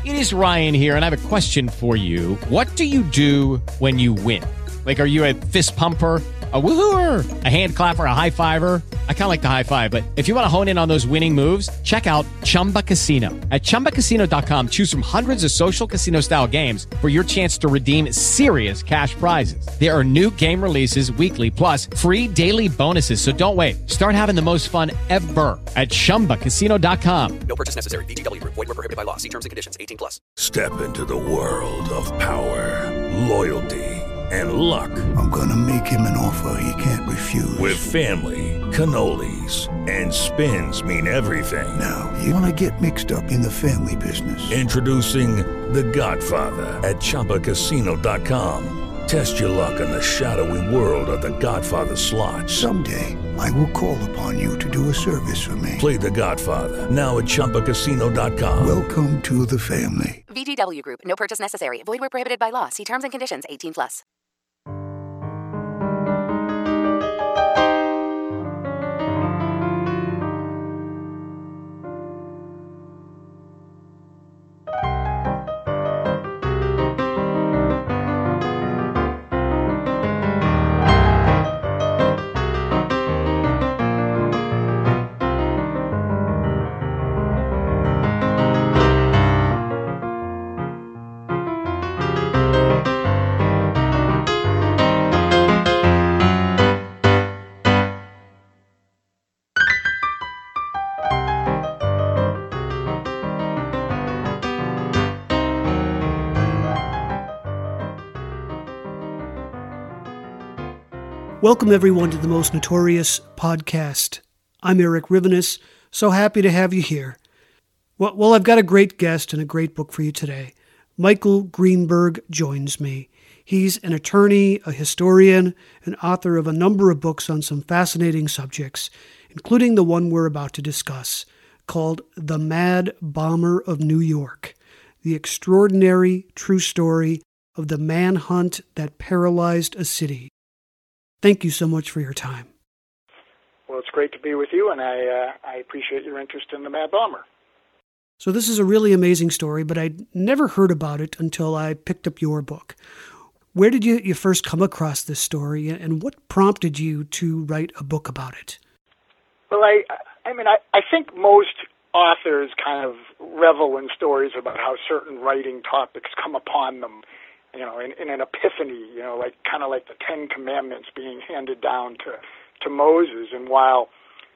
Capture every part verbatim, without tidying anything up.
It is Ryan here, and I have a question for you. What do you do when you win? Like, are you a fist pumper, a woohooer, a hand clapper, a high fiver? I kind of like the high five, but if you want to hone in on those winning moves, check out Chumba Casino. At chumba casino dot com, choose from hundreds of social casino-style games for your chance to redeem serious cash prizes. There are new game releases weekly, plus free daily bonuses. So don't wait. Start having the most fun ever at chumba casino dot com. No purchase necessary. V G W Group. Void where prohibited by law. See terms and conditions. eighteen plus. Step into the world of power, loyalty, and luck. I'm gonna make him an offer he can't refuse. With family, cannolis, and spins mean everything. Now, you wanna get mixed up in the family business. Introducing The Godfather at chumba casino dot com. Test your luck in the shadowy world of The Godfather slot. Someday, I will call upon you to do a service for me. Play The Godfather, now at chumba casino dot com. Welcome to the family. V G W Group. No purchase necessary. Void where prohibited by law. See terms and conditions. eighteen plus. Welcome, everyone, to the Most Notorious podcast. I'm Eric Rivenis, so happy to have you here. Well, well, I've got a great guest and a great book for you today. Michael Greenberg joins me. He's an attorney, a historian, and author of a number of books on some fascinating subjects, including the one we're about to discuss, called The Mad Bomber of New York, the extraordinary true story of the manhunt that paralyzed a city. Thank you so much for your time. Well, it's great to be with you, and I uh, I appreciate your interest in the Mad Bomber. So this is a really amazing story, but I'd never heard about it until I picked up your book. Where did you, you first come across this story, and what prompted you to write a book about it? Well, I I mean, I, I think most authors kind of revel in stories about how certain writing topics come upon them, you know, in, in an epiphany, you know, like kind of like the Ten Commandments being handed down to, to Moses. And while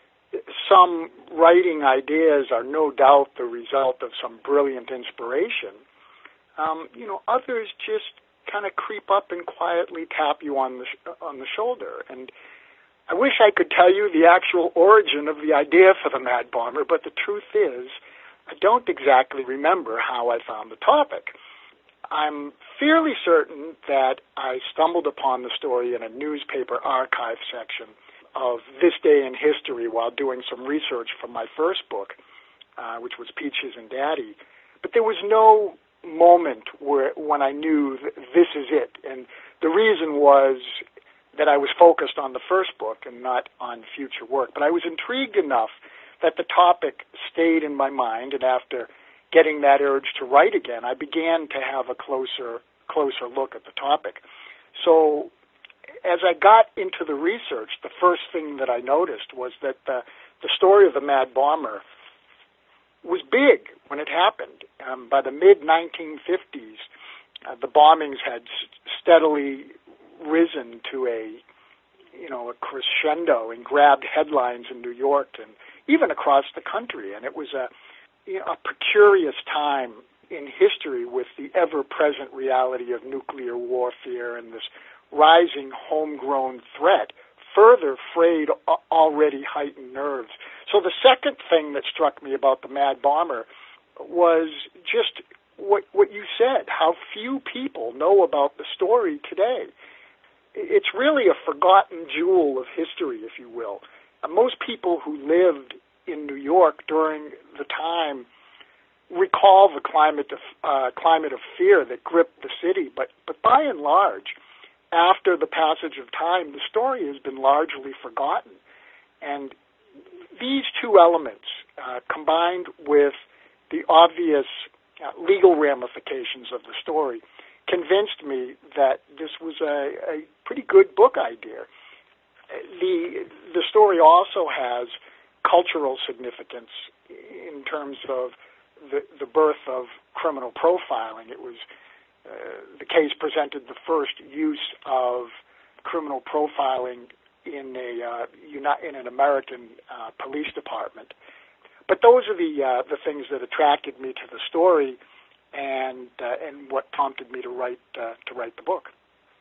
some writing ideas are no doubt the result of some brilliant inspiration, um, you know, others just kind of creep up and quietly tap you on the sh- on the shoulder. And I wish I could tell you the actual origin of the idea for the Mad Bomber, but the truth is, I don't exactly remember how I found the topic. I'm fairly certain that I stumbled upon the story in a newspaper archive section of This Day in History while doing some research for my first book, uh, which was Peaches and Daddy. But there was no moment where when I knew that this is it. And the reason was that I was focused on the first book and not on future work. But I was intrigued enough that the topic stayed in my mind, and after getting that urge to write again, I began to have a closer closer look at the topic. So as I got into the research, the first thing that I noticed was that the, the story of the Mad Bomber was big when it happened. Um, by the mid nineteen fifties, uh, the bombings had s- steadily risen to a, you know, a crescendo and grabbed headlines in New York and even across the country. And it was a You know, a precarious time in history with the ever-present reality of nuclear warfare and this rising homegrown threat further frayed already heightened nerves. So the second thing that struck me about the Mad Bomber was just what what you said, how few people know about the story today. It's really a forgotten jewel of history, if you will. Most people who lived in New York during the time recall the climate of, uh, climate of fear that gripped the city, but, but by and large, after the passage of time, the story has been largely forgotten. And these two elements, uh, combined with the obvious uh, legal ramifications of the story convinced me that this was a, a pretty good book idea. The the story also has cultural significance in terms of the, the birth of criminal profiling. It was uh, the case presented the first use of criminal profiling in a uh, uni- in an American uh, police department. But those are the uh, the things that attracted me to the story, and uh, and what prompted me to write uh, to write the book.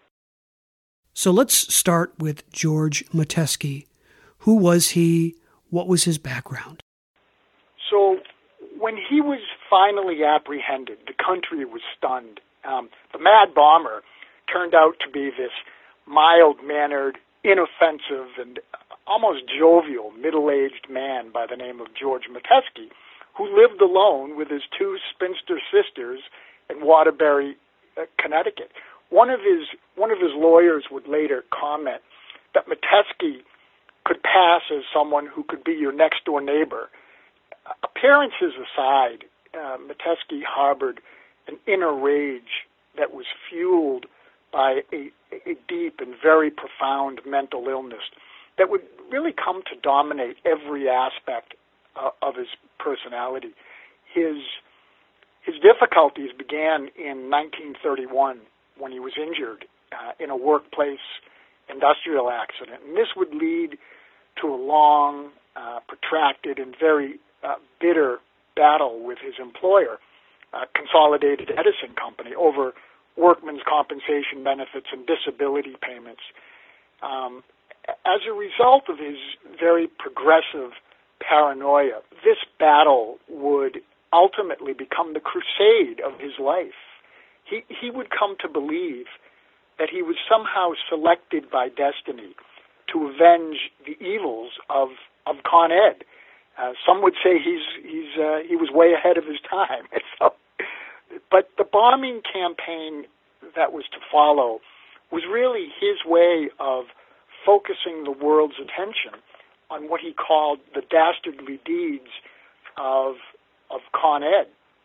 So let's start with George Metesky. Who was he? What was his background? So when he was finally apprehended, the country was stunned. Um, the Mad Bomber turned out to be this mild-mannered, inoffensive, and almost jovial middle-aged man by the name of George Metesky, who lived alone with his two spinster sisters in Waterbury, uh, Connecticut. One of his one of his lawyers would later comment that Metesky could pass as someone who could be your next-door neighbor. Appearances aside, uh, Metesky harbored an inner rage that was fueled by a, a deep and very profound mental illness that would really come to dominate every aspect uh, of his personality. His his difficulties began in nineteen thirty-one when he was injured uh, in a workplace industrial accident. And this would lead to a long, uh, protracted, and very uh, bitter battle with his employer, uh, Consolidated Edison Company, over workmen's compensation benefits and disability payments. Um, as a result of his very progressive paranoia, this battle would ultimately become the crusade of his life. He, he would come to believe that he was somehow selected by destiny to avenge the evils of, of Con Ed. Uh, some would say he's, he's, uh, he was way ahead of his time. So, but the bombing campaign that was to follow was really his way of focusing the world's attention on what he called the dastardly deeds of, of Con Ed.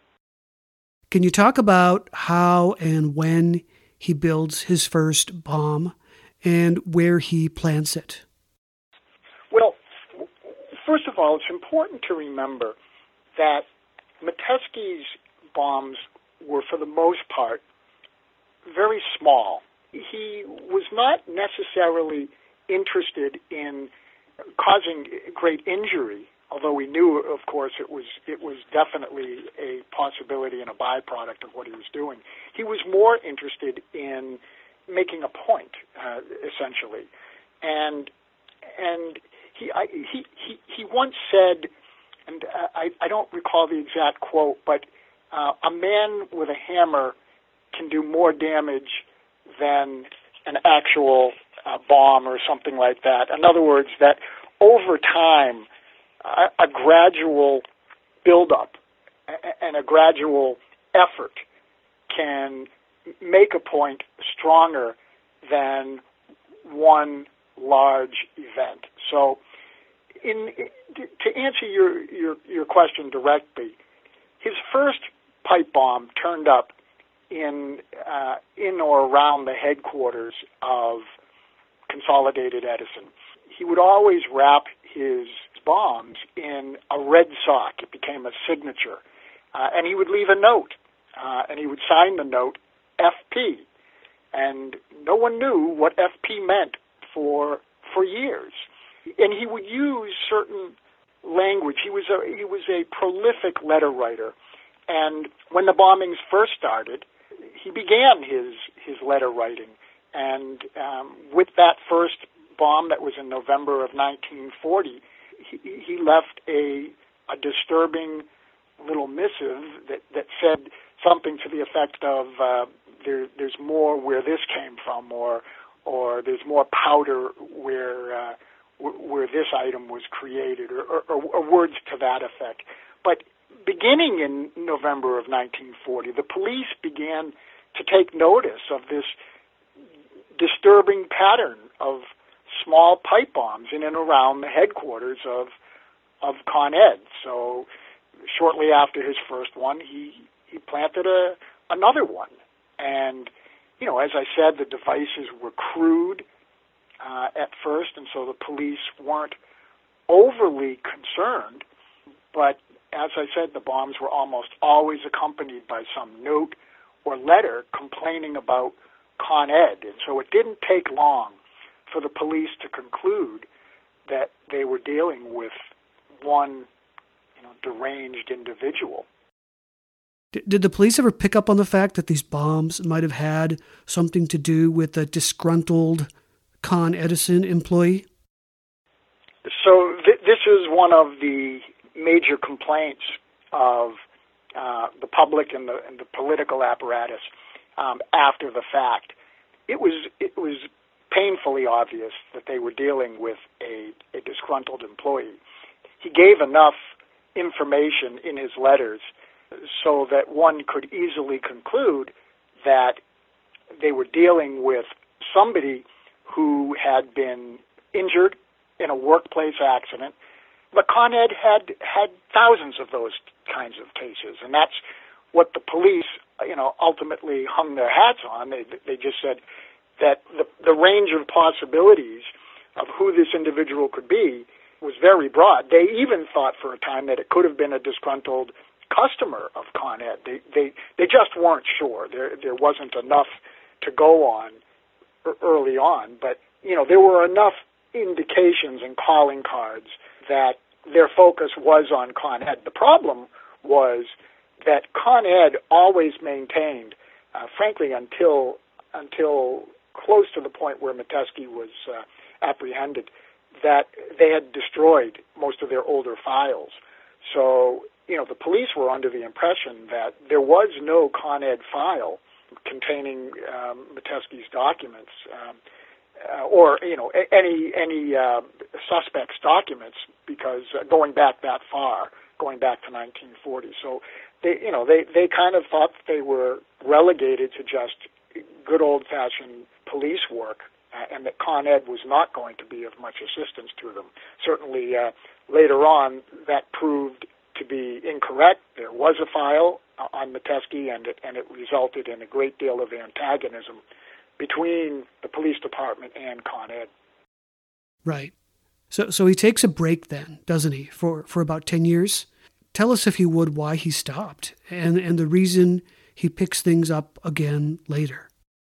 Can you talk about how and when he builds his first bomb and where he plants it? Well, first of all, it's important to remember that Metesky's bombs were, for the most part, very small. He was not necessarily interested in causing great injury, although we knew, of course, it was it was definitely a possibility and a byproduct of what he was doing. He was more interested in making a point, uh, essentially, and and he I, he he he once said, and I I don't recall the exact quote, but uh, a man with a hammer can do more damage than an actual uh, bomb or something like that. In other words, that over time, a, a gradual buildup and a gradual effort can make a point stronger than one large event. So, in, to answer your, your, your question directly, his first pipe bomb turned up in uh, in or around the headquarters of Consolidated Edison. He would always wrap his bombs in a red sock. It became a signature. Uh, and he would leave a note, uh, and he would sign the note F P. And no one knew what F P meant for for years. And he would use certain language. He was a, he was a prolific letter writer. And when the bombings first started, he began his, his letter writing. And um, with that first bomb that was in November of nineteen forty, he, he left a, a disturbing little missive that, that said something to the effect of uh, there, there's more where this came from, or or there's more powder where uh, w- where this item was created, or, or, or words to that effect. But beginning in November of nineteen forty, the police began to take notice of this disturbing pattern of small pipe bombs in and around the headquarters of of Con Ed. So shortly after his first one, he he planted a another one. And, you know, as I said, the devices were crude uh, at first, and so the police weren't overly concerned. But as I said, the bombs were almost always accompanied by some note or letter complaining about Con Ed. And so it didn't take long for the police to conclude that they were dealing with one, you know, deranged individual. Did the police ever pick up on the fact that these bombs might have had something to do with a disgruntled Con Edison employee? So th- this is one of the major complaints of uh, the public and the, and the political apparatus um, after the fact. It was it was painfully obvious that they were dealing with a, a disgruntled employee. He gave enough information in his letters so that one could easily conclude that they were dealing with somebody who had been injured in a workplace accident. But Con Ed had had thousands of those kinds of cases, and that's what the police, you know, ultimately hung their hats on. They they just said that the the range of possibilities of who this individual could be was very broad. They even thought for a time that it could have been a disgruntled customer of Con Ed. They they they just weren't sure. There there wasn't enough to go on early on, but you know there were enough indications and calling cards that their focus was on Con Ed. The problem was that Con Ed always maintained, uh, frankly, until until close to the point where Metesky was uh, apprehended, that they had destroyed most of their older files. So, you know, the police were under the impression that there was no Con Ed file containing um, Metesky's documents, um, uh, or, you know, any any uh, suspect's documents, because uh, going back that far, going back to nineteen forty. So, they, you know, they, they kind of thought they were relegated to just good old-fashioned police work, uh, and that Con Ed was not going to be of much assistance to them. Certainly, uh, later on, that proved to be incorrect. There was a file uh, on Metesky, and it, and it resulted in a great deal of antagonism between the police department and Con Ed. Right. So so he takes a break then, doesn't he, for, for about ten years? Tell us, if you would, why he stopped and, and the reason he picks things up again later.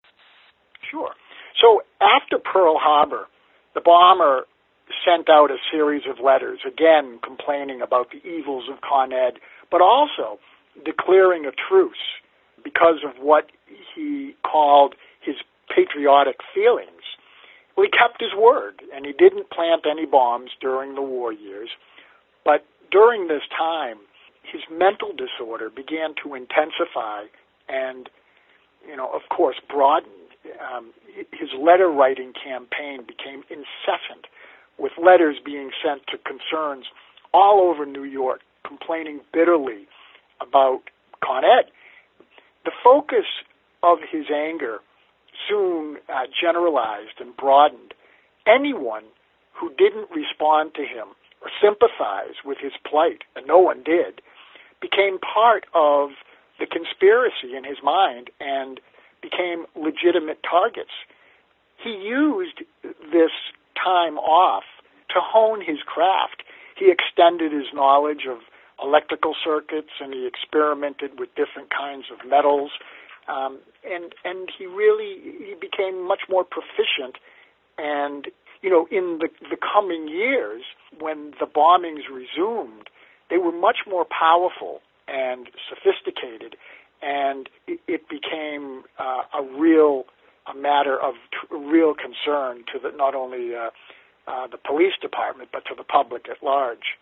Sure. So after Pearl Harbor, the bomber sent out a series of letters, again complaining about the evils of Con Ed, but also declaring a truce because of what he called his patriotic feelings. Well, he kept his word, and he didn't plant any bombs during the war years. But during this time, his mental disorder began to intensify and, you know, of course, broaden. Um, his letter-writing campaign became incessant, with letters being sent to concerns all over New York, complaining bitterly about Con Ed. The focus of his anger soon uh, generalized and broadened. Anyone who didn't respond to him or sympathize with his plight, and no one did, became part of the conspiracy in his mind and became legitimate targets. He used this time off to hone his craft. He extended his knowledge of electrical circuits, and he experimented with different kinds of metals. Um, and and he really he became much more proficient. And, you know, in the, the coming years, when the bombings resumed, they were much more powerful and sophisticated, and it, it became uh, a real a matter of t- real concern to the, not only uh, uh, the police department, but to the public at large.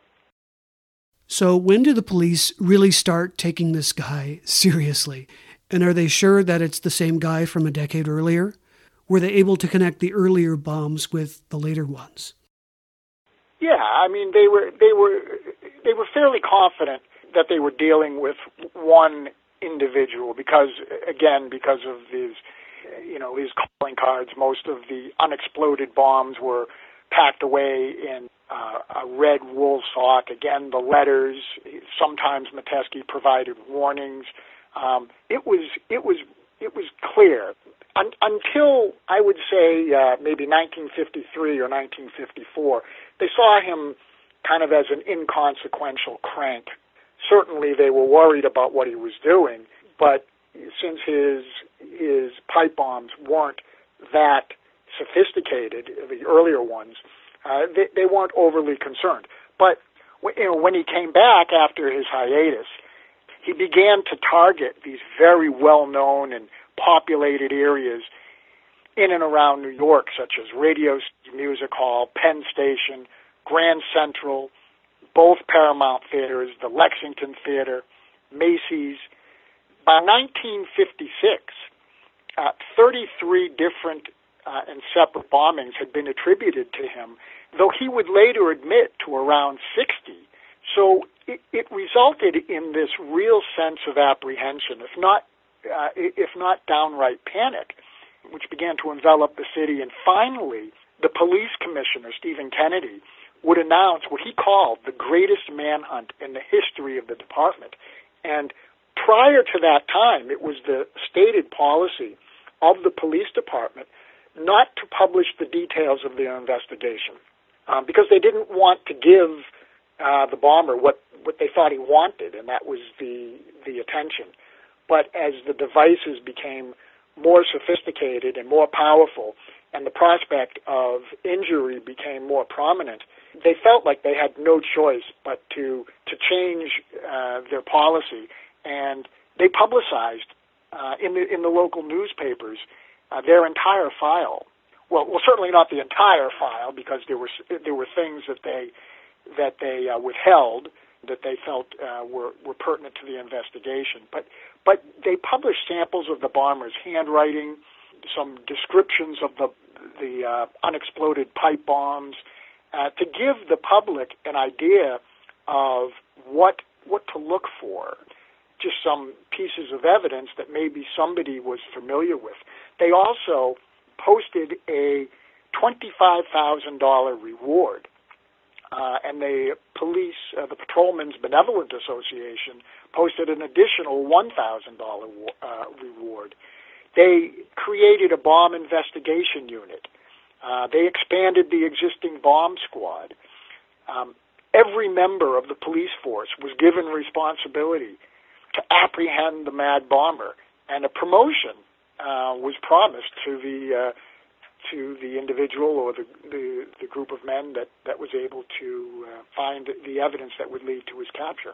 So when do the police really start taking this guy seriously? And are they sure that it's the same guy from a decade earlier? Were they able to connect the earlier bombs with the later ones? Yeah, I mean, they were they were they were fairly confident that they were dealing with one individual because, again, because of these, you know, these calling cards. Most of the unexploded bombs were packed away in uh, a red wool sock. Again, the letters. Sometimes Metesky provided warnings Um, it was it was it was clear Un- until I would say uh, maybe nineteen fifty-three or nineteen fifty-four. They saw him kind of as an inconsequential crank. Certainly, they were worried about what he was doing, but since his his pipe bombs weren't that sophisticated, the earlier ones, uh, they, they weren't overly concerned. But you know, when he came back after his hiatus, he began to target these very well-known and populated areas in and around New York, such as Radio City Music Hall, Penn Station, Grand Central, both Paramount Theaters, the Lexington Theater, Macy's. By nineteen fifty-six, uh, thirty-three different uh, and separate bombings had been attributed to him, though he would later admit to around sixty. So it, it resulted in this real sense of apprehension, if not, uh, if not downright panic, which began to envelop the city. And finally, the police commissioner, Stephen Kennedy, would announce what he called the greatest manhunt in the history of the department. And prior to that time, it was the stated policy of the police department not to publish the details of their investigation, um, because they didn't want to give uh, the bomber what, what they thought he wanted, and that was the the attention. But as the devices became more sophisticated and more powerful, and the prospect of injury became more prominent, they felt like they had no choice but to to change uh, their policy, and they publicized uh, in the in the local newspapers uh, their entire file. Well, well, certainly not the entire file, because there were there were things that they that they uh, withheld that they felt uh, were were pertinent to the investigation. But but they published samples of the bomber's handwriting, some descriptions of the the uh, unexploded pipe bombs, uh, to give the public an idea of what what to look for, just some pieces of evidence that maybe somebody was familiar with. They also posted a twenty-five thousand dollars reward, uh, and the police, uh, the Patrolmen's Benevolent Association, posted an additional one thousand dollars uh, reward. They created a bomb investigation unit. Uh, they expanded the existing bomb squad. Um, every member of the police force was given responsibility to apprehend the mad bomber, and a promotion uh, was promised to the uh, to the individual or the, the the group of men that, that was able to uh, find the evidence that would lead to his capture.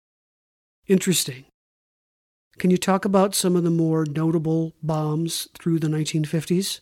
Interesting. Can you talk about some of the more notable bombs through the nineteen fifties?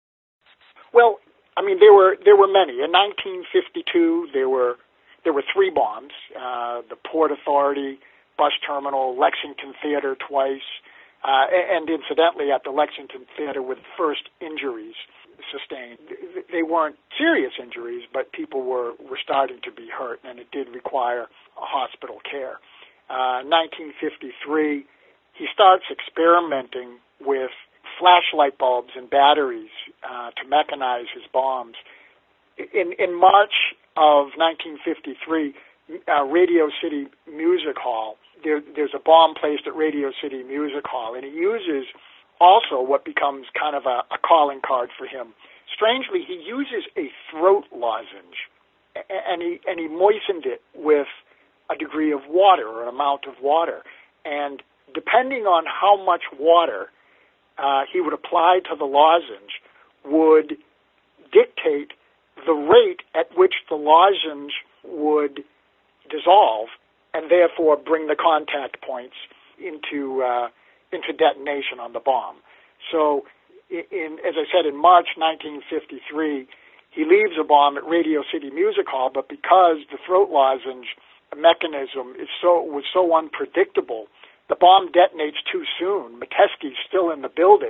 Well, I mean, there were there were many. In nineteen fifty-two, there were there were three bombs: uh, the Port Authority, bus terminal, Lexington Theater twice, uh, and incidentally at the Lexington Theater with first injuries sustained. They weren't serious injuries, but people were, were starting to be hurt, and it did require a hospital care. Uh, nineteen fifty-three, he starts experimenting with flashlight bulbs and batteries uh, to mechanize his bombs. In, in March of nineteen fifty-three, uh, Radio City Music Hall, there, there's a bomb placed at Radio City Music Hall, and he uses also what becomes kind of a, a calling card for him. Strangely, he uses a throat lozenge, and he and he moistened it with a degree of water or an amount of water. And depending on how much water uh, he would apply to the lozenge would dictate the rate at which the lozenge would dissolve and therefore bring the contact points into uh, into detonation on the bomb. So, in, as I said, in March nineteen fifty-three, he leaves a bomb at Radio City Music Hall, but because the throat lozenge mechanism is so was so unpredictable, the bomb detonates too soon. Metesky's still in the building,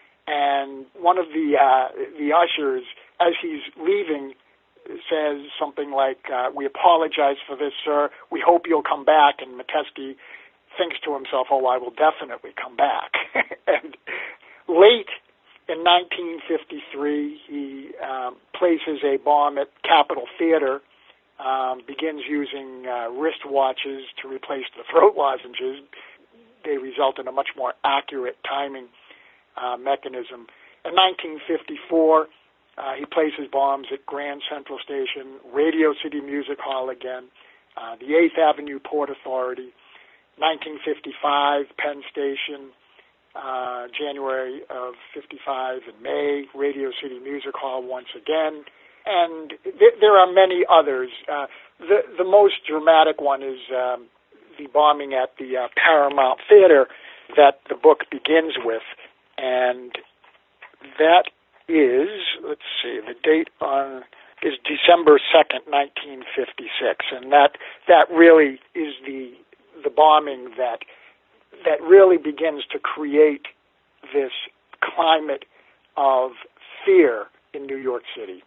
and one of the uh, the ushers, as he's leaving, says something like, uh, "We apologize for this, sir. We hope you'll come back." And Metesky thinks to himself, "Oh, I will definitely come back." And late in nineteen fifty-three, he um, places a bomb at Capitol Theater, um, begins using uh, wristwatches to replace the throat lozenges, they result in a much more accurate timing uh, mechanism. In nineteen fifty-four, uh, he places bombs at Grand Central Station, Radio City Music Hall again, uh, the eighth Avenue Port Authority, nineteen fifty-five, Penn Station, uh, January of fifty-five in May, Radio City Music Hall once again, and th- there are many others. Uh, the, the most dramatic one is um, the bombing at the uh, Paramount Theater that the book begins with, and that is, let's see, the date on is December second, nineteen fifty-six, and that that really is the the bombing that that really begins to create this climate of fear in New York City.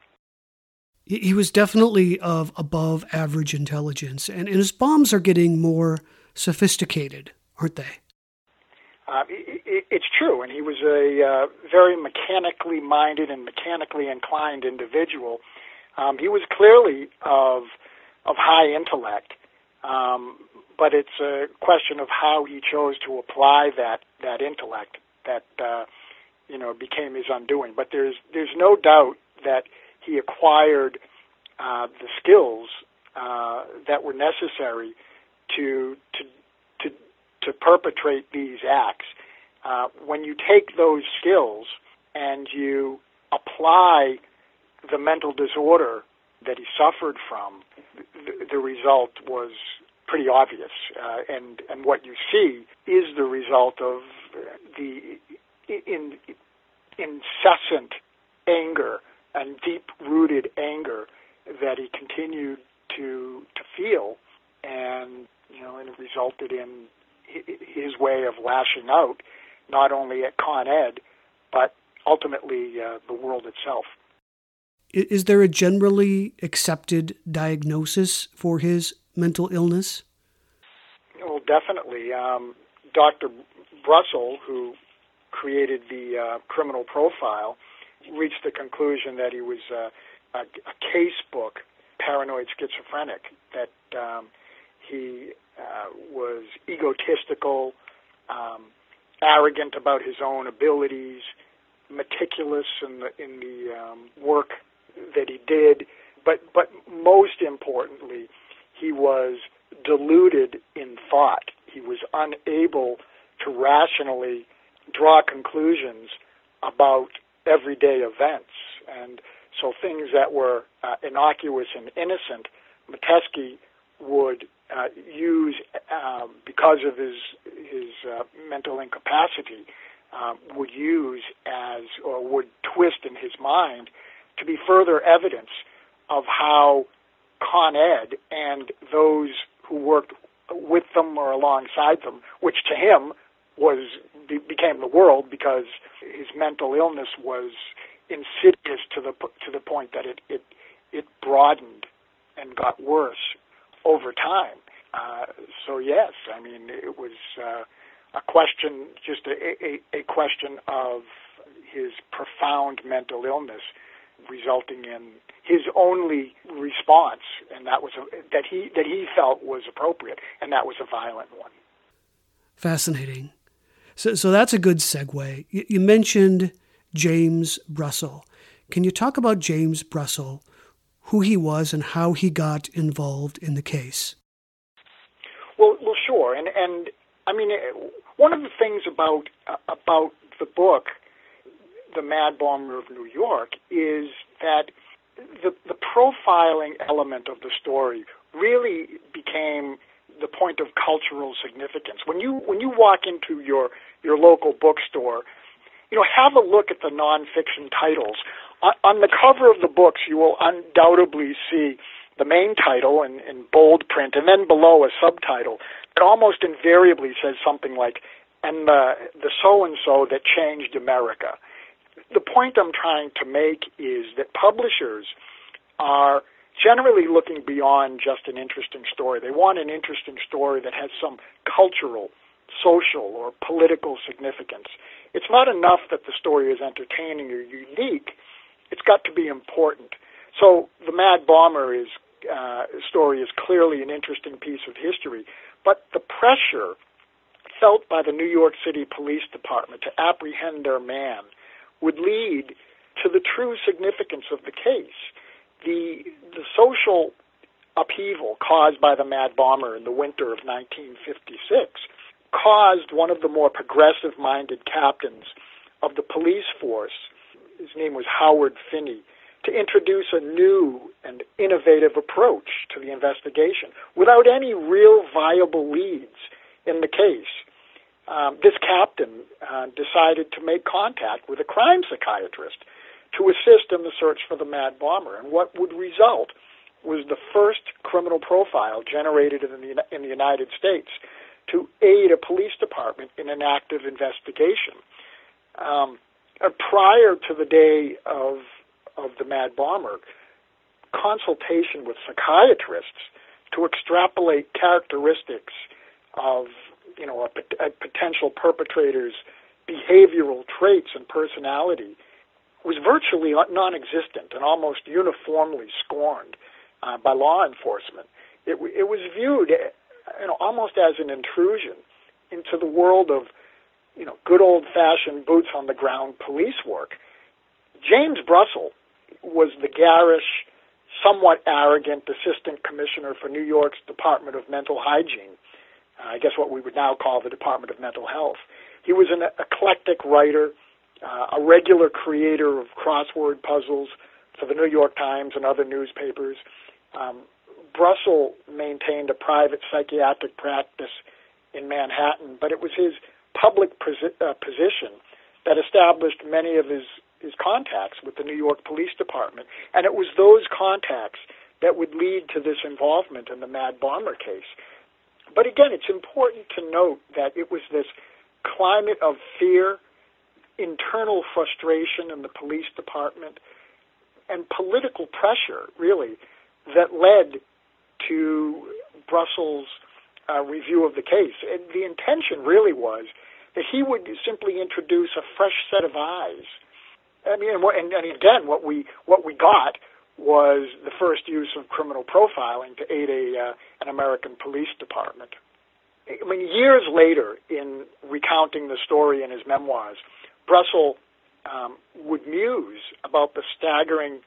He was definitely of above average intelligence, and, and his bombs are getting more sophisticated, aren't they? Uh, it, it's true, and he was a uh, very mechanically minded and mechanically inclined individual. Um, he was clearly of of high intellect, um, but it's a question of how he chose to apply that that intellect that uh, you know became his undoing. But there's there's no doubt that he acquired uh, the skills uh, that were necessary to to to to perpetrate these acts. Uh, when you take those skills and you apply the mental disorder that he suffered from, the, the result was pretty obvious. Uh, and, and what you see is the result of the in, incessant anger and deep-rooted anger that he continued to to feel, and you know, and it resulted in his way of lashing out, not only at Con Ed, but ultimately uh, the world itself. Is there a generally accepted diagnosis for his mental illness? Well, definitely. Um, Doctor Brussel, who created the uh, criminal profile, reached the conclusion that he was uh, a, a case book paranoid schizophrenic, that um, he uh, was egotistical, um, arrogant about his own abilities, meticulous in the in the um, work that he did, but but most importantly, he was deluded in thought. He was unable to rationally draw conclusions about everyday events, and so things that were uh, innocuous and innocent, Metesky would uh, use um, because of his his uh, mental incapacity, uh, would use as or would twist in his mind to be further evidence of how Con Ed and those who worked with them or alongside them, which to him was be, became the world, because his mental illness was insidious to the to the point that it it, it broadened and got worse over time. Uh, so yes, I mean it was uh, a question, just a, a, a question of his profound mental illness, resulting in his only response, and that was a, that he that he felt was appropriate, and that was a violent one. Fascinating. So, so that's a good segue. You, you mentioned James Brussel. Can you talk about James Brussel, who he was, and how he got involved in the case? Well, well, sure, and and I mean, one of the things about uh, about the book, The Mad Bomber of New York, is that the the profiling element of the story really became the point of cultural significance. When you when you walk into your your local bookstore, you know, have a look at the nonfiction titles. On, on the cover of the books, you will undoubtedly see the main title in, in bold print, and then below a subtitle that almost invariably says something like, "And the the so and so that changed America." The point I'm trying to make is that publishers are generally looking beyond just an interesting story. They want an interesting story that has some cultural, social, or political significance. It's not enough that the story is entertaining or unique. It's got to be important. So the Mad Bomber is, uh, story is clearly an interesting piece of history, but the pressure felt by the New York City Police Department to apprehend their man would lead to the true significance of the case. The, the social upheaval caused by the Mad Bomber in the winter of nineteen fifty-six caused one of the more progressive-minded captains of the police force, his name was Howard Finney, to introduce a new and innovative approach to the investigation without any real viable leads in the case. Um, this captain uh, decided to make contact with a crime psychiatrist to assist in the search for the Mad Bomber, and what would result was the first criminal profile generated in the, in the United States to aid a police department in an active investigation. Um, uh, prior to the day of of the Mad Bomber, consultation with psychiatrists to extrapolate characteristics of, you know, a, a potential perpetrator's behavioral traits and personality was virtually non-existent and almost uniformly scorned uh, by law enforcement. It, it was viewed, you know, almost as an intrusion into the world of, you know, good old-fashioned boots-on-the-ground police work. James Brussel was the garish, somewhat arrogant assistant commissioner for New York's Department of Mental Hygiene, uh, I guess what we would now call the Department of Mental Health. He was an eclectic writer, uh, a regular creator of crossword puzzles for the New York Times and other newspapers. Um, Brussel maintained a private psychiatric practice in Manhattan, but it was his public posi- uh, position that established many of his his contacts with the New York Police Department, and it was those contacts that would lead to this involvement in the Mad Bomber case. But again, it's important to note that it was this climate of fear, internal frustration in the police department, and political pressure, really, that led to Brussels' uh, review of the case. And the intention really was that he would simply introduce a fresh set of eyes. I mean, and, and again, what we what we got was the first use of criminal profiling to aid a uh, an American police department. I mean, years later, in recounting the story in his memoirs, Brussel um, would muse about the staggering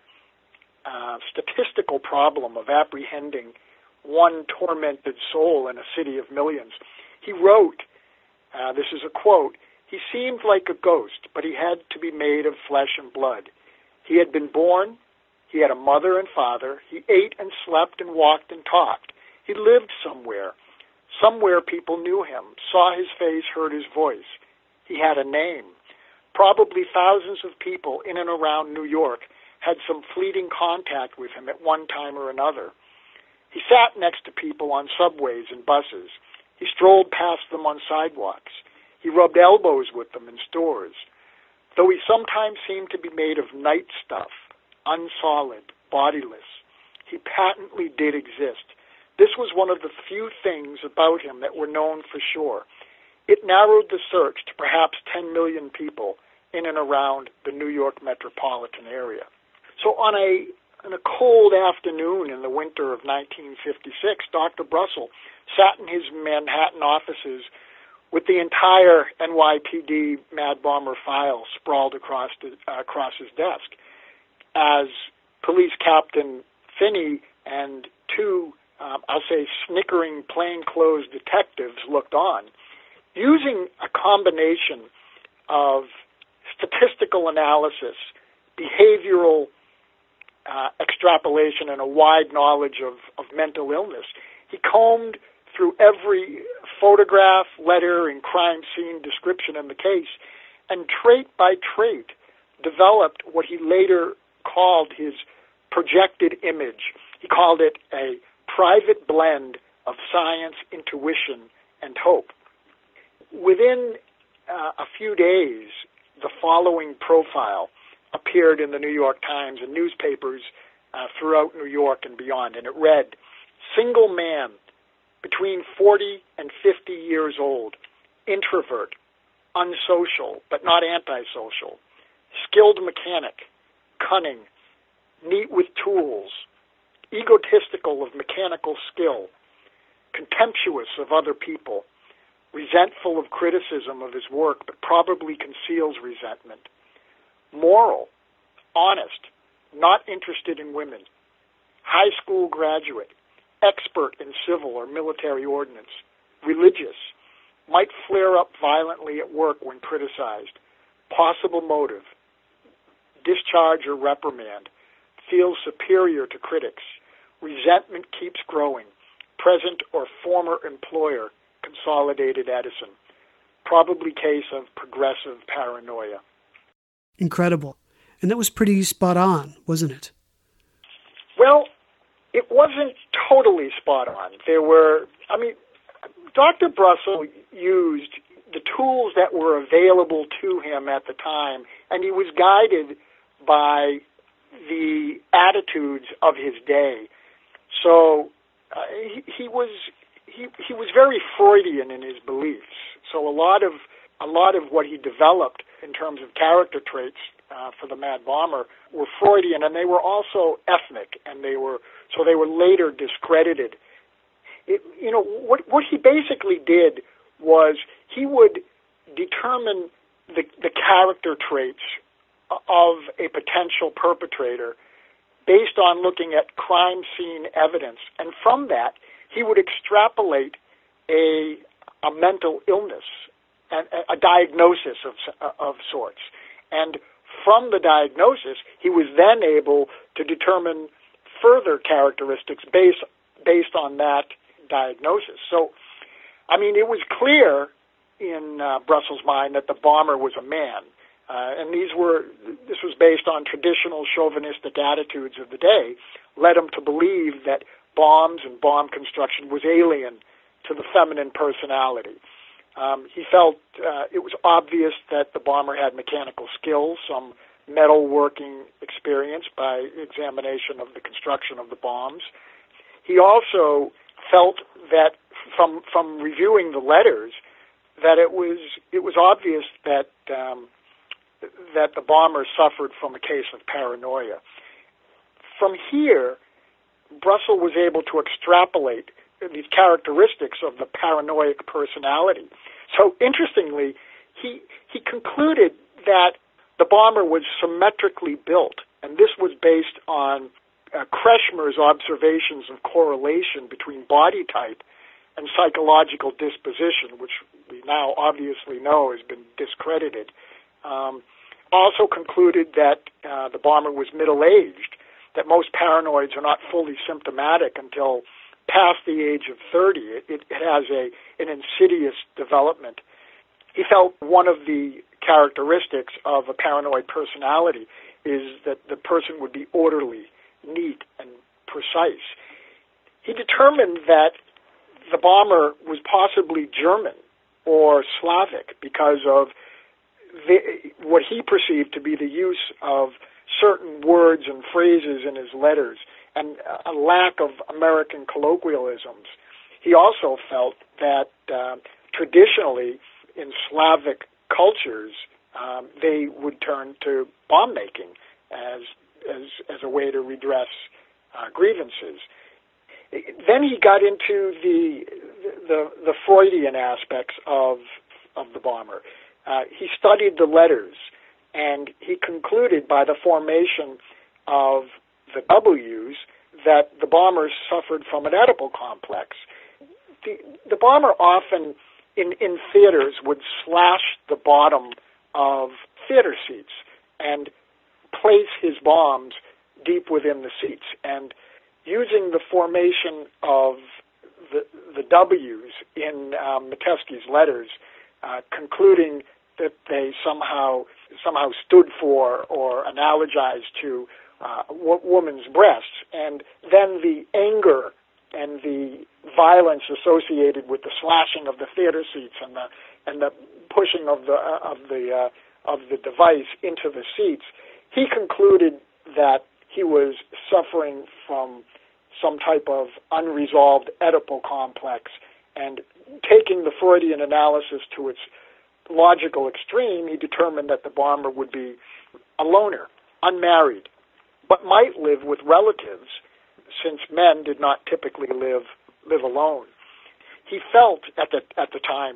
uh, statistical problem of apprehending one tormented soul in a city of millions. He wrote, uh, this is a quote, "He seemed like a ghost, but he had to be made of flesh and blood. He had been born, he had a mother and father, he ate and slept and walked and talked. He lived somewhere. Somewhere people knew him, saw his face, heard his voice. He had a name. Probably thousands of people in and around New York had some fleeting contact with him at one time or another. He sat next to people on subways and buses. He strolled past them on sidewalks. He rubbed elbows with them in stores. Though he sometimes seemed to be made of night stuff, unsolid, bodiless, he patently did exist. This was one of the few things about him that were known for sure. It narrowed the search to perhaps ten million people in and around the New York metropolitan area." So on a, on a cold afternoon in the winter of nineteen fifty-six, Doctor Brussel sat in his Manhattan offices with the entire N Y P D Mad Bomber file sprawled across the, uh, across his desk, as Police Captain Finney and two, um, I'll say, snickering plainclothes detectives looked on. Using a combination of statistical analysis, behavioral uh, extrapolation, and a wide knowledge of, of mental illness, he combed through every photograph, letter, and crime scene description in the case, and trait by trait developed what he later called his projected image. He called it a private blend of science, intuition, and hope. Within uh, a few days, the following profile appeared in the New York Times and newspapers uh, throughout New York and beyond, and it read, "Single man, between forty and fifty years old, introvert, unsocial but not antisocial, skilled mechanic, cunning, neat with tools, egotistical of mechanical skill, contemptuous of other people, resentful of criticism of his work, but probably conceals resentment. Moral, honest, not interested in women, high school graduate, expert in civil or military ordnance, religious, might flare up violently at work when criticized, possible motive, discharge or reprimand, feels superior to critics, resentment keeps growing, present or former employer, Consolidated Edison, probably case of progressive paranoia. Incredible. And that was pretty spot on, wasn't it? Well, it wasn't totally spot on. There were, I mean, Doctor Brussel used the tools that were available to him at the time, and he was guided by the attitudes of his day. So uh, he, he was he he was very Freudian in his beliefs. So a lot of a lot of what he developed in terms of character traits uh, for the Mad Bomber were Freudian, and they were also ethnic, and they were so they were later discredited. It, you know, what what he basically did was he would determine the the character traits of a potential perpetrator based on looking at crime scene evidence, and from that he would extrapolate a a mental illness and a diagnosis of of sorts. And from the diagnosis, he was then able to determine further characteristics based based on that diagnosis. So, I mean, it was clear in uh, Brussel's mind that the bomber was a man, uh, and these were this was based on traditional chauvinistic attitudes of the day, led him to believe that bombs and bomb construction was alien to the feminine personality. Um, he felt uh, it was obvious that the bomber had mechanical skills, some metalworking experience by examination of the construction of the bombs. He also felt that from from reviewing the letters that it was it was obvious that um, that the bomber suffered from a case of paranoia. From here, Brussel was able to extrapolate these characteristics of the paranoid personality. So interestingly, he he concluded that the bomber was symmetrically built, and this was based on uh, Kretschmer's observations of correlation between body type and psychological disposition, which we now obviously know has been discredited. Um, also concluded that uh, the bomber was middle-aged, that most paranoids are not fully symptomatic until past the age of thirty. It, it has a an insidious development. He felt one of the characteristics of a paranoid personality is that the person would be orderly, neat, and precise. He determined that the bomber was possibly German or Slavic because of the, what he perceived to be the use of certain words and phrases in his letters and a lack of American colloquialisms. He also felt that uh, traditionally in Slavic cultures, um, they would turn to bomb making as as as a way to redress uh, grievances. Then he got into the the, the Freudian aspects of of the bomber. Uh, he studied the letters, and he concluded by the formation of the W's that the bombers suffered from an Oedipal complex. The, the bomber often, in, in theaters, would slash the bottom of theater seats and place his bombs deep within the seats. And using the formation of the, the W's in um, Metesky's letters, uh, concluding that they somehow somehow stood for or analogized to uh, w- woman's breasts, and then the anger and the violence associated with the slashing of the theater seats and the and the pushing of the uh, of the uh, of the device into the seats, he concluded that he was suffering from some type of unresolved Oedipal complex, and taking the Freudian analysis to its logical extreme, he determined that the bomber would be a loner, unmarried, but might live with relatives, since men did not typically live live alone. He felt at the at the time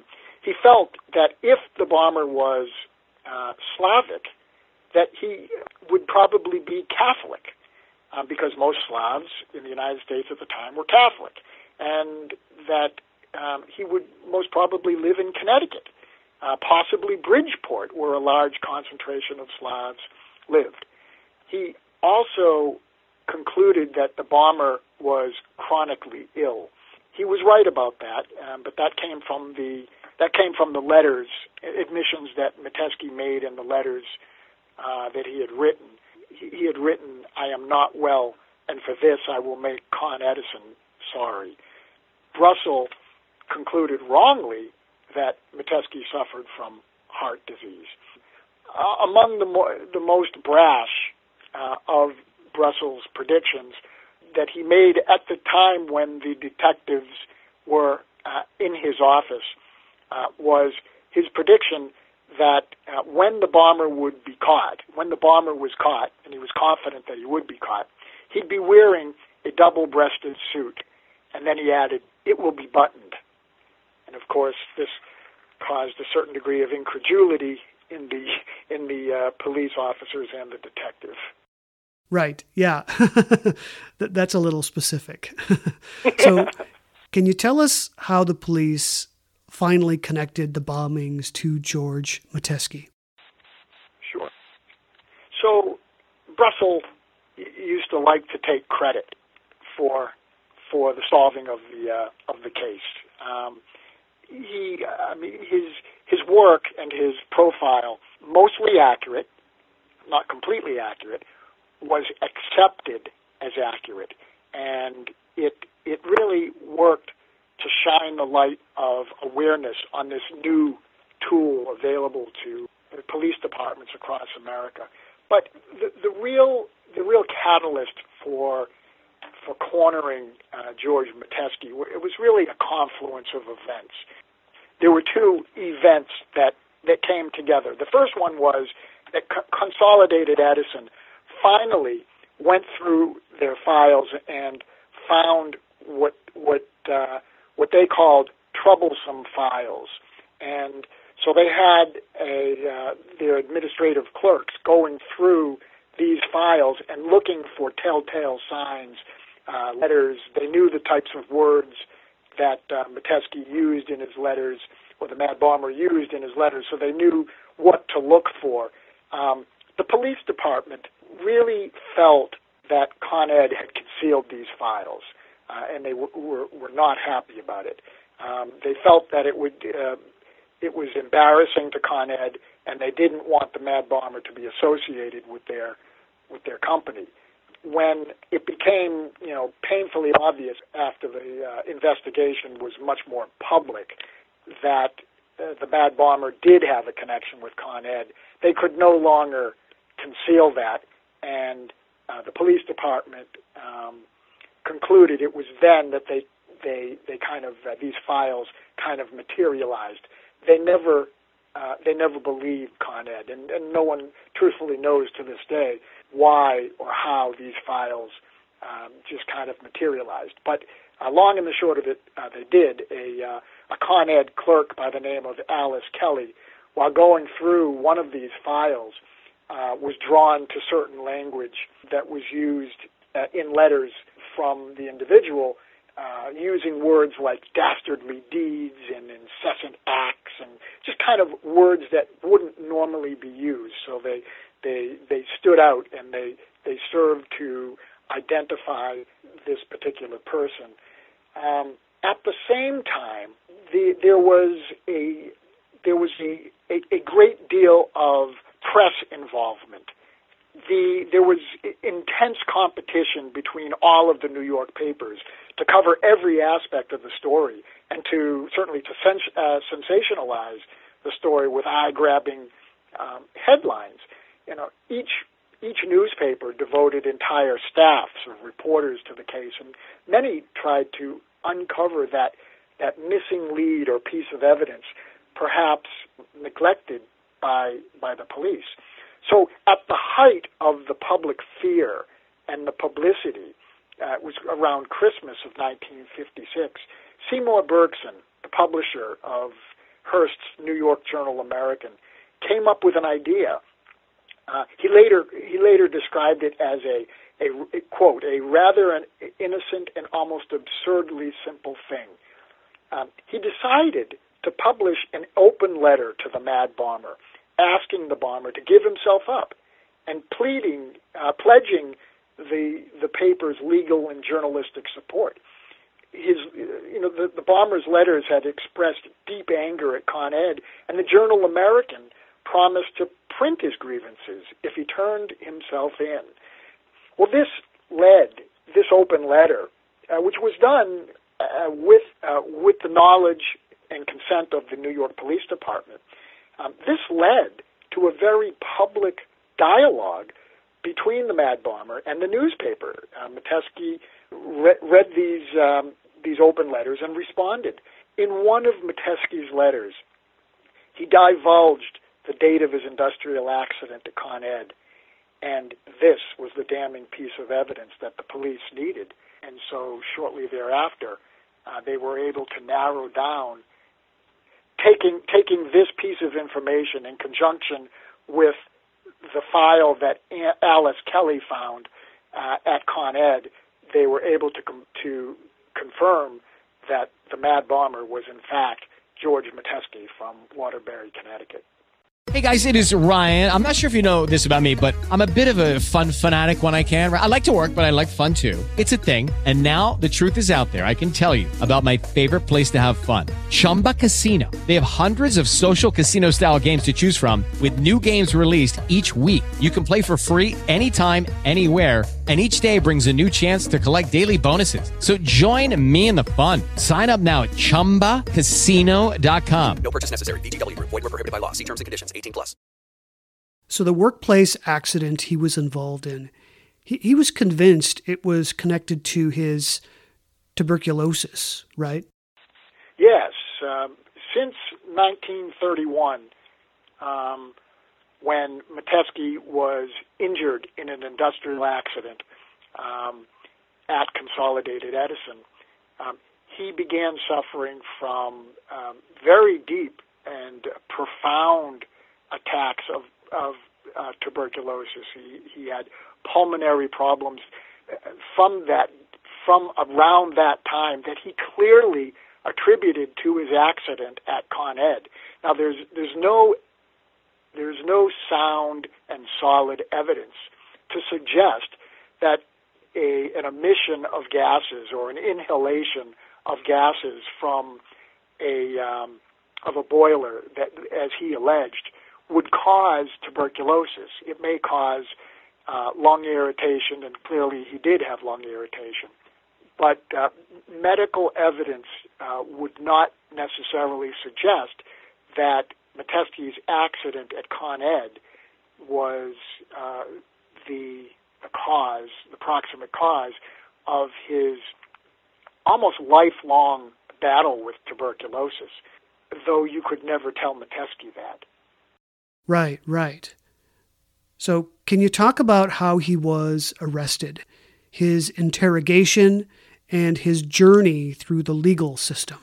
he felt that if the bomber was uh, Slavic, that he would probably be Catholic, uh, because most Slavs in the United States at the time were Catholic, and that um, he would most probably live in Connecticut, uh, possibly Bridgeport, where a large concentration of Slavs lived. He also concluded that the bomber was chronically ill. He was right about that, um, but that came from the that came from the letters, admissions that Metesky made in the letters uh, that he had written. He, he had written, "I am not well, and for this I will make Con Edison sorry." Brussel concluded wrongly that Metesky suffered from heart disease. Uh, among the, mo- the most brash uh, of Brussel's predictions that he made at the time when the detectives were uh, in his office uh, was his prediction that uh, when the bomber would be caught, when the bomber was caught, and he was confident that he would be caught, he'd be wearing a double-breasted suit. And then he added, "It will be buttoned." And of course, this caused a certain degree of incredulity in the in the uh, police officers and the detective. Right. Yeah. That's a little specific. So can you tell us how the police finally connected the bombings to George Metesky? Sure. So Brussel used to like to take credit for for the solving of the uh, of the case. Um, he, I mean, his his work and his profile, mostly accurate, not completely accurate, was accepted as accurate, and it it really worked to shine the light of awareness on this new tool available to police departments across America. But the, the real the real catalyst for for cornering uh, George Metesky, it was really a confluence of events. There were two events that, that came together. The first one was that Co- Consolidated Edison finally went through their files and found what what uh, what they called troublesome files, and so they had a uh, their administrative clerks going through these files and looking for telltale signs, uh, letters. They knew the types of words that uh, Metesky used in his letters, or the Mad Bomber used in his letters, so they knew what to look for. Um, the police department really felt that Con Ed had concealed these files, uh, and they w- were, were not happy about it. Um, they felt that it would uh, it was embarrassing to Con Ed, and they didn't want the Mad Bomber to be associated with their with their company. When it became, you know, painfully obvious after the uh, investigation was much more public that uh, the Mad Bomber did have a connection with Con Ed, they could no longer conceal that, and uh, the police department um, concluded it was then that they they they kind of uh, these files kind of materialized. They never uh, they never believed Con Ed, and, and no one truthfully knows to this day why or how these files um, just kind of materialized. But uh, long and the short of it, uh, they did. A, uh, a Con Ed clerk by the name of Alice Kelly, while going through one of these files, uh, was drawn to certain language that was used uh, in letters from the individual, uh, using words like dastardly deeds and incessant acts, and just kind of words that wouldn't normally be used. So they they they stood out, and they they served to identify this particular person. Um, at the same time, the, there was a there was a, a, a great deal of press involvement. The there was intense competition between all of the New York papers to cover every aspect of the story, and to certainly to sens- uh, sensationalize the story with eye-grabbing um, headlines. You know, each each newspaper devoted entire staffs of reporters to the case, and many tried to uncover that that missing lead or piece of evidence, perhaps neglected by by the police. So at the height of the public fear and the publicity, uh, it was around Christmas of nineteen fifty-six, Seymour Bergson, the publisher of Hearst's New York Journal American, came up with an idea. Uh, he later he later described it as a, a, a quote, a rather an innocent and almost absurdly simple thing. Um, he decided to publish an open letter to the Mad Bomber, asking the bomber to give himself up and pleading, uh, pledging the the paper's legal and journalistic support. His, you know, the, the bomber's letters had expressed deep anger at Con Ed, and the Journal American promised to print his grievances if he turned himself in. Well, this led, this open letter, uh, which was done uh, with uh, with the knowledge and consent of the New York Police Department, um, this led to a very public dialogue between the Mad Bomber and the newspaper. Uh, Metesky re- read these um, these open letters and responded. In one of Metesky's letters, he divulged the date of his industrial accident at Con Ed, and this was the damning piece of evidence that the police needed. And so shortly thereafter, uh, they were able to narrow down, taking taking this piece of information in conjunction with the file that Alice Kelly found uh, at Con Ed, they were able to com- to confirm that the Mad Bomber was in fact George Metesky from Waterbury, Connecticut. Hey guys, it is Ryan. I'm not sure if you know this about me, but I'm a bit of a fun fanatic when I can. I like to work, but I like fun too. It's a thing. And now the truth is out there. I can tell you about my favorite place to have fun. Chumba Casino. They have hundreds of social casino style games to choose from with new games released each week. You can play for free anytime, anywhere. And each day brings a new chance to collect daily bonuses. So join me in the fun. Sign up now at chumba casino dot com. No purchase necessary. V G W. Void where prohibited by law. See terms and conditions. eighteen plus. So the workplace accident he was involved in, he, he was convinced it was connected to his tuberculosis, right? Yes. Um, since nineteen thirty-one, um, when Metesky was injured in an industrial accident um, at Consolidated Edison, um, he began suffering from um, very deep and profound attacks of, of uh, tuberculosis. He, he had pulmonary problems from that, from around that time that he clearly attributed to his accident at Con Ed. Now, there's there's no there's no sound and solid evidence to suggest that a an emission of gases or an inhalation of gases from a um, of a boiler that, as he alleged, would cause tuberculosis. It may cause uh, lung irritation, and clearly he did have lung irritation. But uh, medical evidence uh, would not necessarily suggest that Metesky's accident at Con Ed was uh, the, the cause, the proximate cause of his almost lifelong battle with tuberculosis, though you could never tell Metesky that. Right, right. So can you talk about how he was arrested, his interrogation, and his journey through the legal system?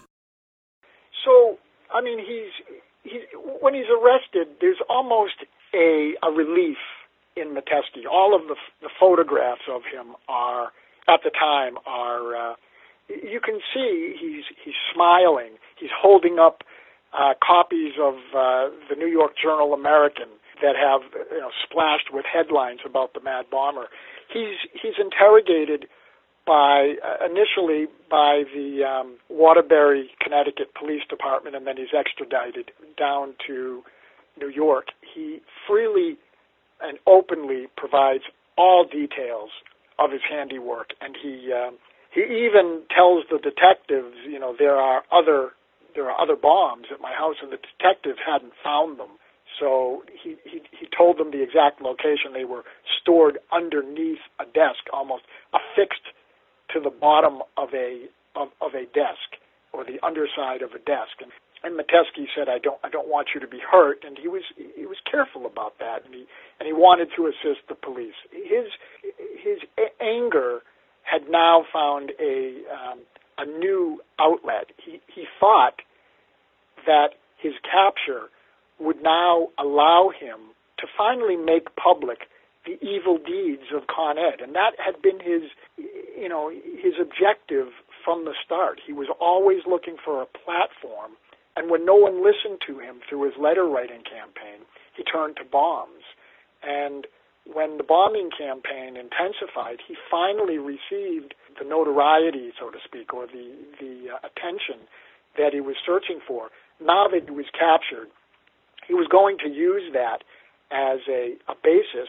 So, I mean, he's he, when he's arrested, there's almost a, a relief in Metesky. All of the, the photographs of him are, at the time, are, uh, you can see he's he's smiling. He's holding up uh, copies of uh, the New York Journal American that have, you know, splashed with headlines about the Mad Bomber. He's he's interrogated by uh, initially by the um, Waterbury, Connecticut Police Department, and then he's extradited down to New York. He freely and openly provides all details of his handiwork, and he um, he even tells the detectives, you know, there are other there are other bombs at my house, and the detectives hadn't found them. So he, he he told them the exact location. They were stored underneath a desk, almost affixed to the bottom of a of, of a desk, or the underside of a desk. And, and Metesky said, "I don't I don't want you to be hurt," and he was he was careful about that, and he and he wanted to assist the police. His his anger had now found a um, a new outlet. He he thought that his capture would now allow him to finally make public the evil deeds of Con Ed. And that had been his, you know, his objective from the start. He was always looking for a platform. And when no one listened to him through his letter-writing campaign, he turned to bombs. And when the bombing campaign intensified, he finally received the notoriety, so to speak, or the, the uh, attention that he was searching for. Now that he was captured, he was going to use that as a, a basis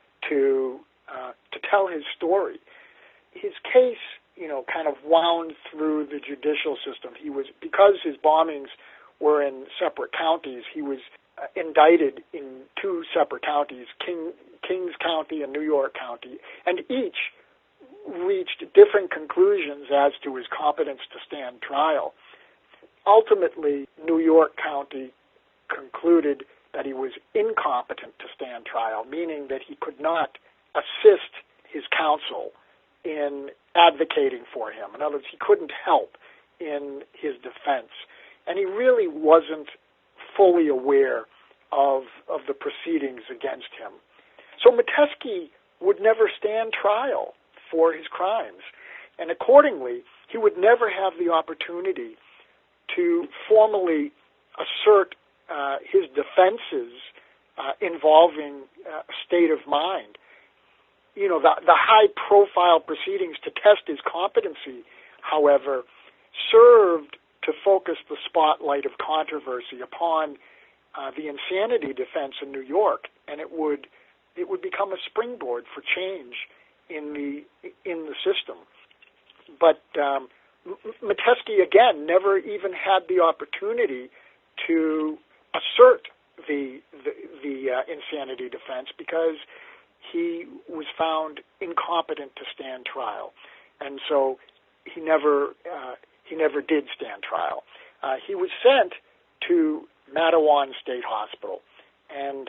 to uh, to tell his story. His case, you know, kind of wound through the judicial system. He was, because his bombings were in separate counties, he was uh, indicted in two separate counties, King, Kings County and New York County, and each reached different conclusions as to his competence to stand trial. Ultimately, New York County concluded that he was incompetent to stand trial, meaning that he could not assist his counsel in advocating for him. In other words, he couldn't help in his defense. And he really wasn't fully aware of, of the proceedings against him. So Metesky would never stand trial for his crimes. And accordingly, he would never have the opportunity to formally assert uh, his defenses uh, involving uh, state of mind. You know, the, the high-profile proceedings to test his competency, however, served to focus the spotlight of controversy upon uh, the insanity defense in New York, and it would it would become a springboard for change in the in the system. But um, Metesky, again, never even had the opportunity to assert the the, the uh, insanity defense because he was found incompetent to stand trial, and so he never uh, he never did stand trial. Uh, he was sent to Matawan State Hospital, and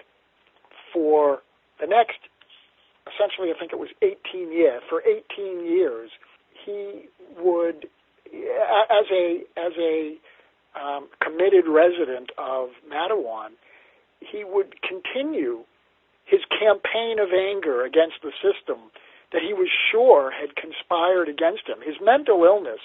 for the next, essentially, I think it was eighteen years. For eighteen years, he would, as a as a um, committed resident of Matawan, he would continue his campaign of anger against the system that he was sure had conspired against him. His mental illness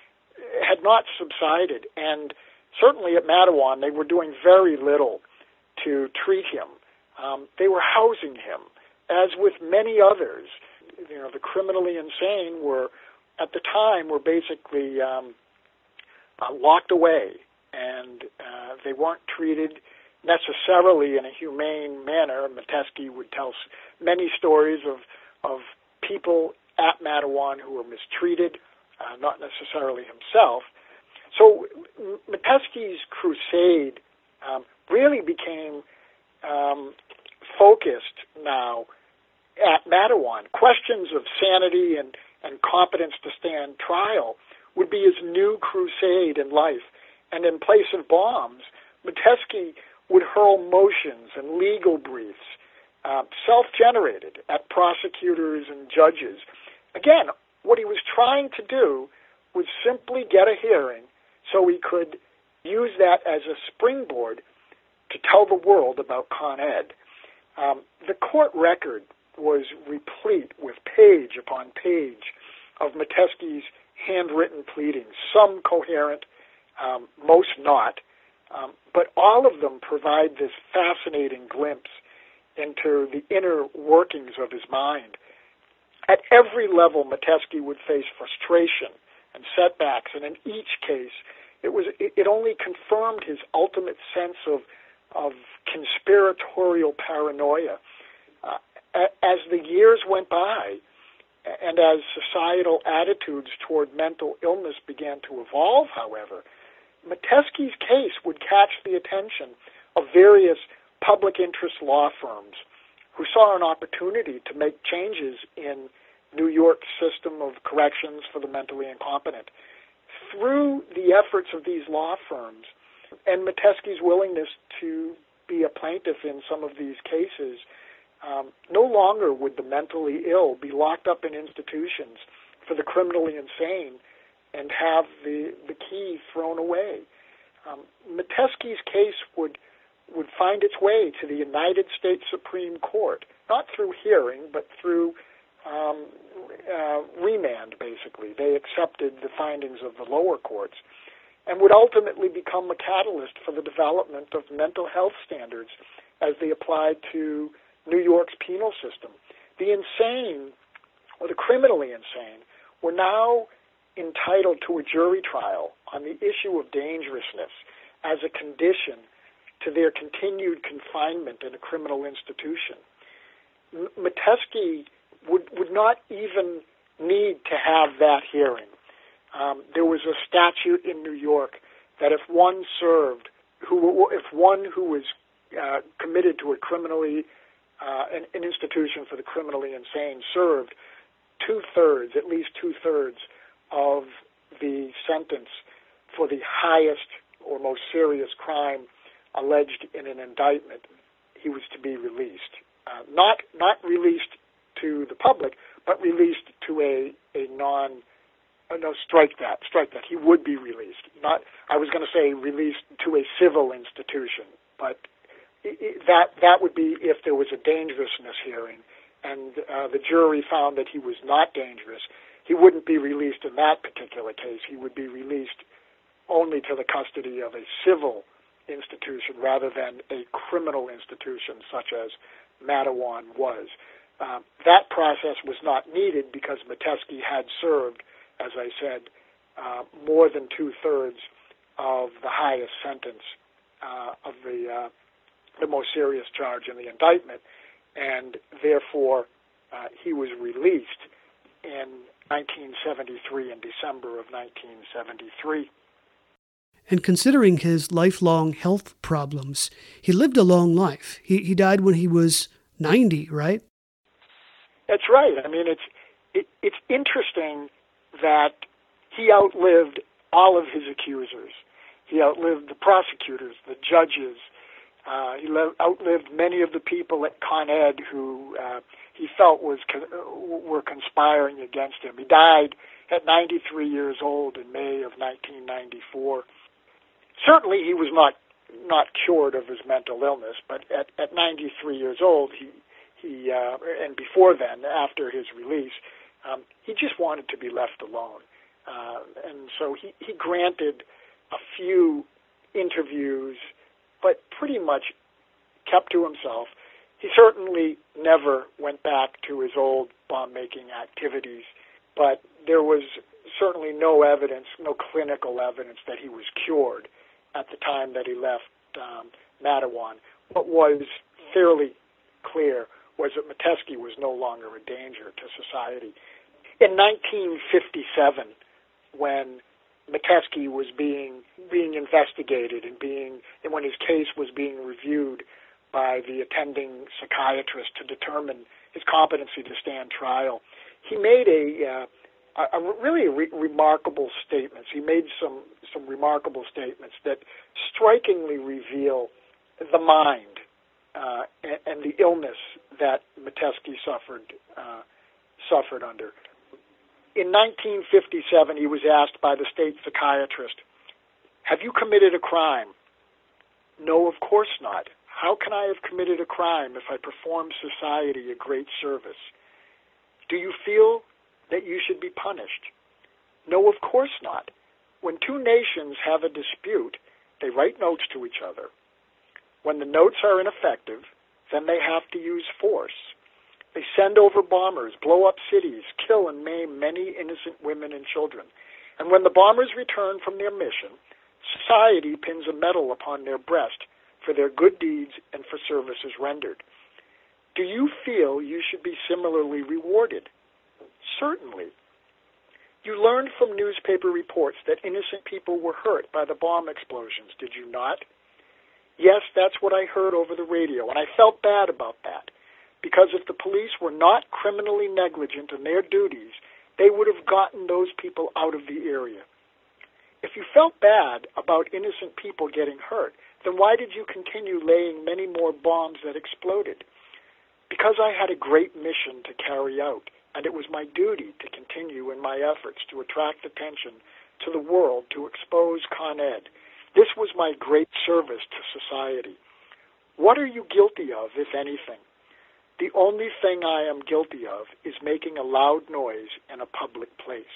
had not subsided, and certainly at Matawan, they were doing very little to treat him. Um, they were housing him, as with many others. You know, the criminally insane were, at the time, were basically um, uh, locked away, and uh, they weren't treated necessarily in a humane manner. Metesky would tell many stories of of people at Matawan who were mistreated, uh, not necessarily himself. So Metesky's crusade um, really became um, focused now at Matawan. Questions of sanity and, and competence to stand trial would be his new crusade in life. And in place of bombs, Metesky would hurl motions and legal briefs, uh, self-generated, at prosecutors and judges. Again, what he was trying to do was simply get a hearing so he could use that as a springboard to tell the world about Con Ed. Um, the court record was replete with page upon page of Metesky's handwritten pleadings, some coherent, um, most not. Um, but all of them provide this fascinating glimpse into the inner workings of his mind. At every level, Metesky would face frustration and setbacks, and in each case, it was it, it only confirmed his ultimate sense of of conspiratorial paranoia. Uh, as the years went by, and as societal attitudes toward mental illness began to evolve, however, Metesky's case would catch the attention of various public interest law firms who saw an opportunity to make changes in New York's system of corrections for the mentally incompetent. Through the efforts of these law firms and Metesky's willingness to be a plaintiff in some of these cases, um, no longer would the mentally ill be locked up in institutions for the criminally insane and have the, the key thrown away. um, Metesky's case would would find its way to the United States Supreme Court, not through hearing, but through um, uh, remand, basically. They accepted the findings of the lower courts and would ultimately become a catalyst for the development of mental health standards as they applied to New York's penal system. The insane, or the criminally insane, were now entitled to a jury trial on the issue of dangerousness as a condition to their continued confinement in a criminal institution. M- Metesky would, would not even need to have that hearing. Um, there was a statute in New York that if one served, who if one who was uh, committed to a criminally, uh, an, an institution for the criminally insane served two-thirds, at least two-thirds of the sentence for the highest or most serious crime alleged in an indictment, he was to be released. Uh, not not released to the public, but released to a, a non, uh, no, strike that, strike that. He would be released. Not, I was going to say released to a civil institution, but it, it, that that would be if there was a dangerousness hearing and uh, the jury found that he was not dangerous. He wouldn't be released in that particular case. He would be released only to the custody of a civil institution rather than a criminal institution such as Mattawan was. Um, that process was not needed because Metesky had served, as I said, uh, more than two-thirds of the highest sentence uh, of the uh, the most serious charge in the indictment, and therefore uh, he was released in nineteen seventy-three, in December of nineteen seventy-three. And considering his lifelong health problems, he lived a long life. He he died when he was ninety, right? That's right. I mean, it's it, it's interesting that he outlived all of his accusers. He outlived the prosecutors, the judges. Uh, he le- outlived many of the people at Con Ed who uh, he felt was con- were conspiring against him. He died at ninety-three years old in May of nineteen ninety-four. Certainly, he was not not cured of his mental illness, but at, at ninety-three years old, he he uh, and before then, after his release, um, he just wanted to be left alone, uh, and so he, he granted a few interviews, but pretty much kept to himself. He certainly never went back to his old bomb-making activities, but there was certainly no evidence, no clinical evidence that he was cured at the time that he left um, Mattawan. What was fairly clear was that Metesky was no longer a danger to society. In nineteen fifty-seven, when Metesky was being being investigated and being and when his case was being reviewed by the attending psychiatrist to determine his competency to stand trial, he made a uh, a, a really re- remarkable statements. He made some some remarkable statements that strikingly reveal the mind uh, and, and the illness that Metesky suffered uh, suffered under. In nineteen fifty-seven, he was asked by the state psychiatrist, "Have you committed a crime?" "No, of course not. How can I have committed a crime if I performed society a great service?" "Do you feel that you should be punished?" "No, of course not. When two nations have a dispute, they write notes to each other. When the notes are ineffective, then they have to use force. They send over bombers, blow up cities, kill and maim many innocent women and children. And when the bombers return from their mission, society pins a medal upon their breast for their good deeds and for services rendered. Do you feel you should be similarly rewarded?" "Certainly." "You learned from newspaper reports that innocent people were hurt by the bomb explosions, did you not?" "Yes, that's what I heard over the radio, and I felt bad about that. Because if the police were not criminally negligent in their duties, they would have gotten those people out of the area. If you felt bad about innocent people getting hurt, then why did you continue laying many more bombs that exploded?" "Because I had a great mission to carry out, and it was my duty to continue in my efforts to attract attention to the world to expose Con Ed. This was my great service to society. What are you guilty of, if anything? The only thing I am guilty of is making a loud noise in a public place.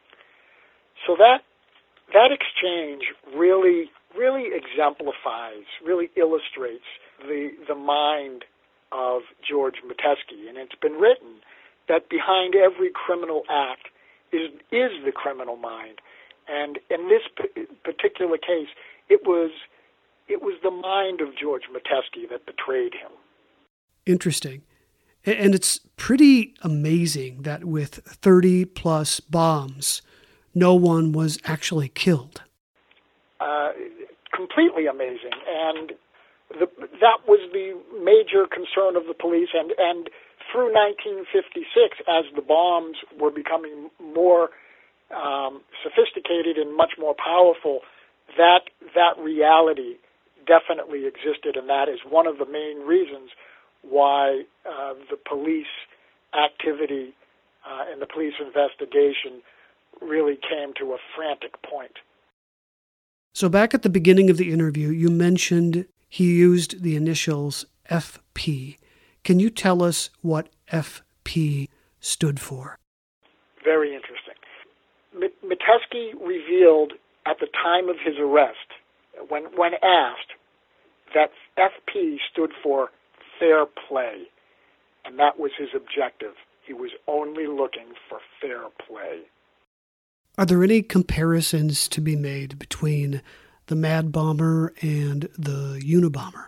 So that that exchange really, really exemplifies, really illustrates the the mind of George Metesky. And it's been written that behind every criminal act is is the criminal mind. And in this p- particular case, it was it was the mind of George Metesky that betrayed him. Interesting. And it's pretty amazing that with thirty plus bombs, no one was actually killed. Uh, completely amazing. And the, that was the major concern of the police. And, and through nineteen fifty-six, as the bombs were becoming more um, sophisticated and much more powerful, that that reality definitely existed. And that is one of the main reasons why uh, the police activity uh, and the police investigation really came to a frantic point. So back at the beginning of the interview, you mentioned he used the initials F P. Can you tell us what F P stood for? Very interesting. M- Metesky revealed at the time of his arrest, when, when asked, that F P stood for fair play, and that was his objective. He was only looking for fair play. Are there any comparisons to be made between the Mad Bomber and the Unabomber?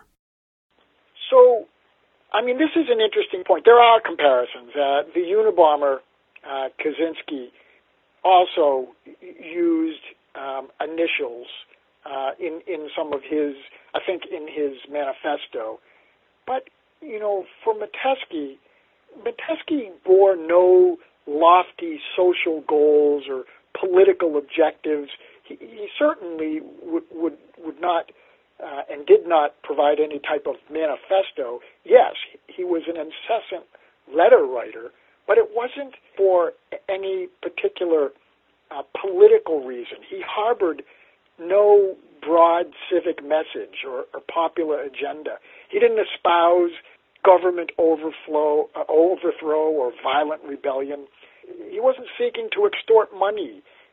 So, I mean, this is an interesting point. There are comparisons. Uh, the Unabomber, uh, Kaczynski, also used um, initials uh, in, in some of his, I think in his manifesto. But, you know, for Metesky, Metesky bore no lofty social goals or political objectives. He, he certainly would would, would not uh, and did not provide any type of manifesto. Yes, he was an incessant letter writer, but it wasn't for any particular uh, political reason. He harbored no broad civic message or, or popular agenda. He didn't espouse government overflow, uh, overthrow or violent rebellion. He wasn't seeking to extort money